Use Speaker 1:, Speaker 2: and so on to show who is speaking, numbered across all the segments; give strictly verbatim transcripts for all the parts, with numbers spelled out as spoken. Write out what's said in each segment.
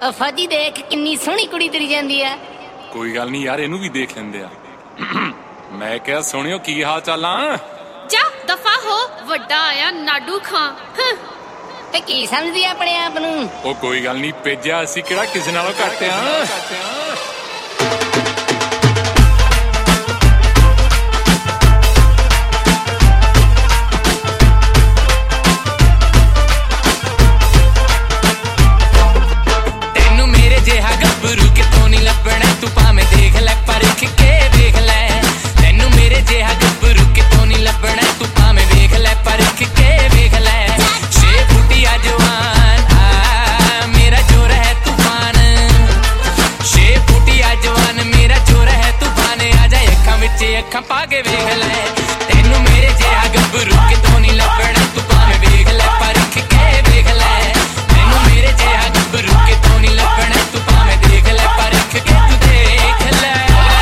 Speaker 1: ਫਾਜੀ ਦੇਖ ਕਿੰਨੀ ਸੋਹਣੀ ਕੁੜੀ ਤੁਰੀ ਜਾਂਦੀ ਆ।
Speaker 2: ਕੋਈ ਗੱਲ ਨਹੀਂ ਯਾਰ, ਇਹਨੂੰ ਵੀ ਦੇਖ ਲੈਂਦੇ ਆ। ਮੈਂ ਕਿਹਾ ਸੁਣਿਓ ਕੀ ਹਾਲ ਚਾਲਾਂ।
Speaker 3: ਜਾ ਦਫਾ ਹੋ, ਵੱਡਾ ਆਇਆ ਨਾਡੂ ਖਾਂ।
Speaker 1: ਤੇ ਕੀ ਸਮਝਦੀ ਆਪਣੇ ਆਪ ਨੂੰ?
Speaker 2: ਉਹ ਕੋਈ ਗੱਲ ਨਹੀਂ ਭੇਜਿਆ, ਅਸੀਂ ਕਿਹੜਾ ਕਿਸੇ ਨਾਲੋਂ ਘੱਟ ਆ। ਅੱਖਾਂ ਪਾ ਕੇ ਵੇਖ ਲੈ, ਤੈਨੂੰ ਮੇਰੇ ਜਿਹਾ ਗੱਭਰੂ ਕਿਤੋਂ ਨਹੀਂ ਲੱਭਣਾ। ਤੂੰ ਭਾਵੇਂ ਵੇਖ ਲੈ ਪਰਖ ਕੇ ਵੇਖ ਲੈ, ਤੈਨੂੰ ਮੇਰੇ ਜਿਹਾ ਗੱਭਰੂ ਕਿਤੋਂ ਨਹੀਂ ਲੱਭਣਾ। ਤੂੰ ਭਾਵੇਂ ਦੇਖ ਲੈ ਪਰਖ ਕੇ ਤੂੰ ਦੇਖ ਲੈ।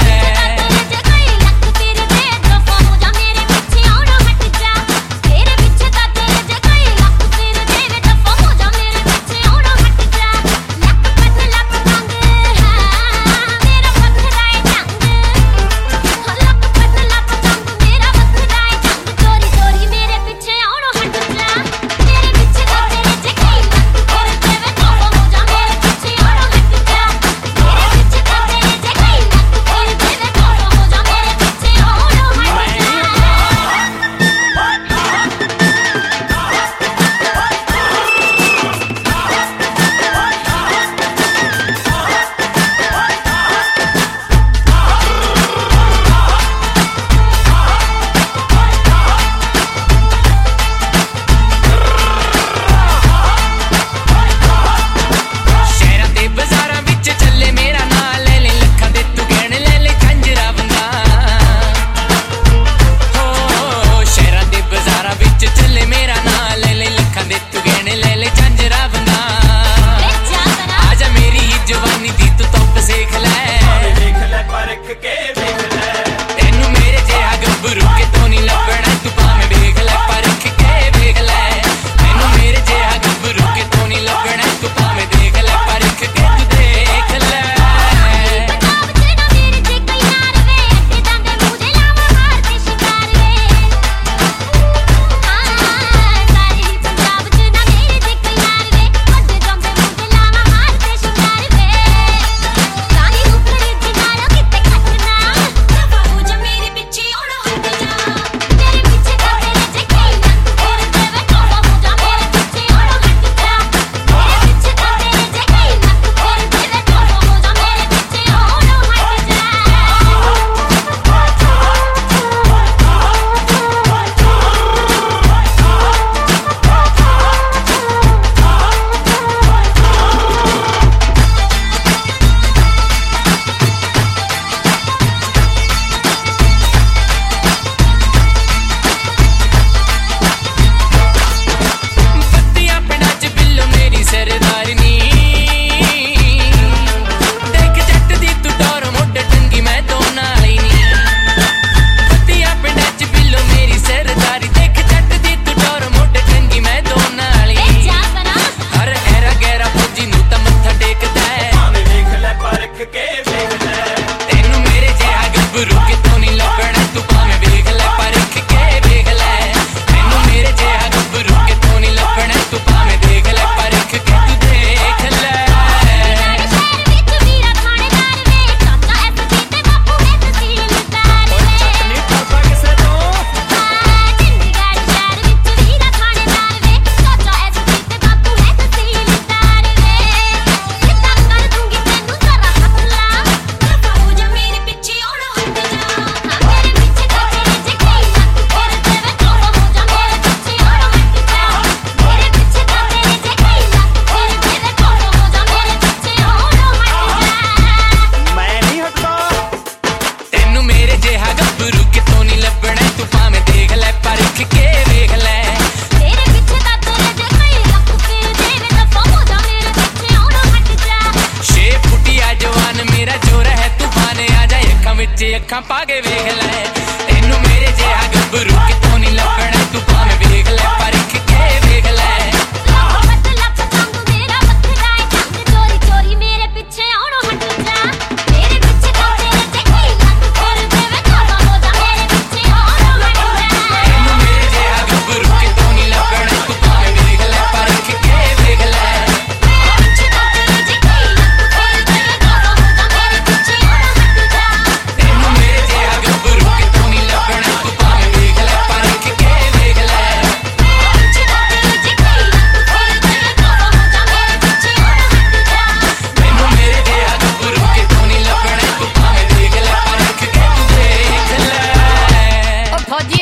Speaker 2: ਅੱਖਾਂ ਪਾ ਕੇ ਵੇਖ ਲੈ, ਤੈਨੂੰ ਮੇਰੇ ਜਿਹਾ ਗੱਭਰੂ ਕਿਤੋਂ ਨਹੀਂ ਲੱਭਣਾ। ਤੂੰ ਭਾਵੇਂ ਵੇਖ ਲੈ ਪਰਖ ਕੇ ਵੇਖ ਲੈ।
Speaker 4: ਲੱਭ ਲੱਭ ਤੰਗ ਮੇਰਾ ਵੱਖਰਾ ਏ ਢੰਗ, ਚੋਰੀ ਚੋਰੀ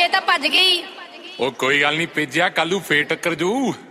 Speaker 1: ਇਹ ਤਾਂ ਭੱਜ ਗਈ।
Speaker 4: ਉਹ ਕੋਈ ਗੱਲ ਨਹੀਂ ਭੇਜਿਆ, ਕੱਲ ਨੂੰ ਫੇਰ ਟੱਕਰ ਜੂ।